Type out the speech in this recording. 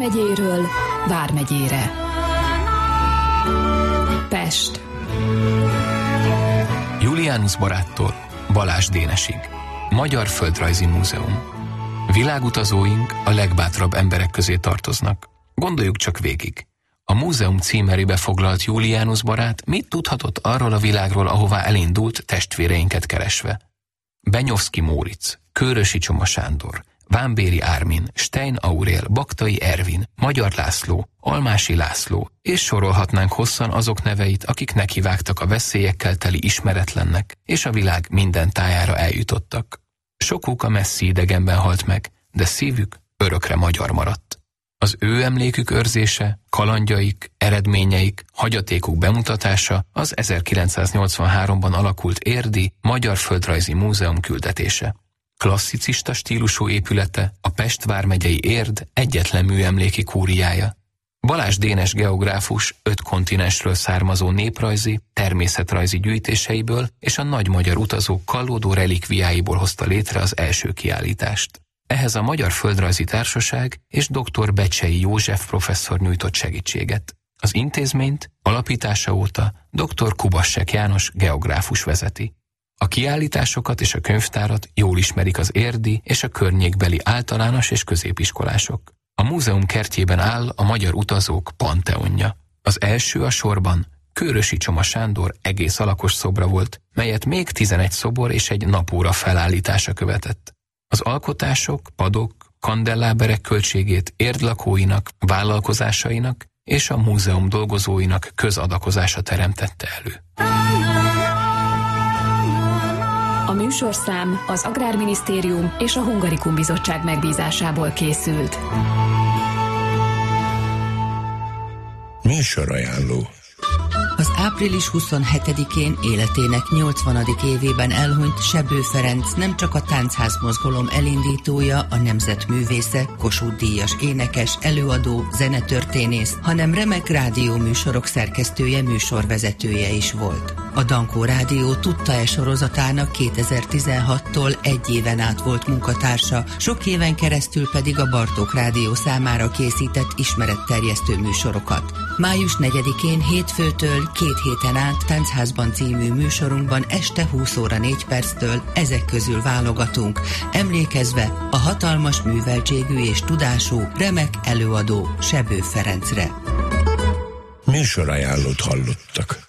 megyéről Vármegyére. Pest. Julianus baráttól Balázs Dénesig. Magyar Földrajzi Múzeum. Világutazóink a legbátrabb emberek közé tartoznak. Gondoljuk csak végig. A múzeum címerébe foglalt Julianus barát mit tudhatott arról a világról, ahová elindult testvéreinket keresve? Benyovszky Móricz, Kőrösi Csoma Sándor, Vámbéri Ármin, Stein Aurél, Baktai Ervin, Magyar László, Almási László, és sorolhatnánk hosszan azok neveit, akik nekivágtak a veszélyekkel teli ismeretlennek, és a világ minden tájára eljutottak. Sokuk a messzi idegenben halt meg, de szívük örökre magyar maradt. Az ő emlékük őrzése, kalandjaik, eredményeik, hagyatékuk bemutatása az 1983-ban alakult érdi Magyar Földrajzi Múzeum küldetése. Klasszicista stílusú épülete a Pest vármegyei Érd egyetlen műemléki kúriája. Balázs Dénes geográfus 5 kontinensről származó néprajzi, természetrajzi gyűjtéseiből és a nagy magyar utazók kallódó relikviáiból hozta létre az első kiállítást. Ehhez a Magyar Földrajzi Társaság és dr. Becsei József professzor nyújtott segítséget. Az intézményt alapítása óta dr. Kubassek János geográfus vezeti. A kiállításokat és a könyvtárat jól ismerik az érdi és a környékbeli általános és középiskolások. A múzeum kertjében áll a magyar utazók panteonja. Az első a sorban Kőrösi Csoma Sándor egész alakos szobra volt, melyet még 11 szobor és egy napóra felállítása követett. Az alkotások, padok, kandelláberek költségét Érd lakóinak, vállalkozásainak és a múzeum dolgozóinak közadakozása teremtette elő. A műsorszám az Agrárminisztérium és a Hungarikum Bizottság megbízásából készült. Műsorajánló. Az április 27-én életének 80. évében elhunyt Sebő Ferenc nem csak a táncház mozgalom elindítója, a nemzetművésze, Kossuth-díjas énekes, előadó, zenetörténész, hanem remek rádióműsorok szerkesztője, műsorvezetője is volt. A Dankó Rádió Tudta-e sorozatának 2016-tól egy éven át volt munkatársa, sok éven keresztül pedig a Bartók Rádió számára készített ismeretterjesztő műsorokat. Május 4-én hétfőtől 2 héten át Táncházban című műsorunkban este 20 óra 4 perctől ezek közül válogatunk, emlékezve a hatalmas műveltségű és tudású, remek előadó Sebő Ferencre. Műsorajánlót hallottak.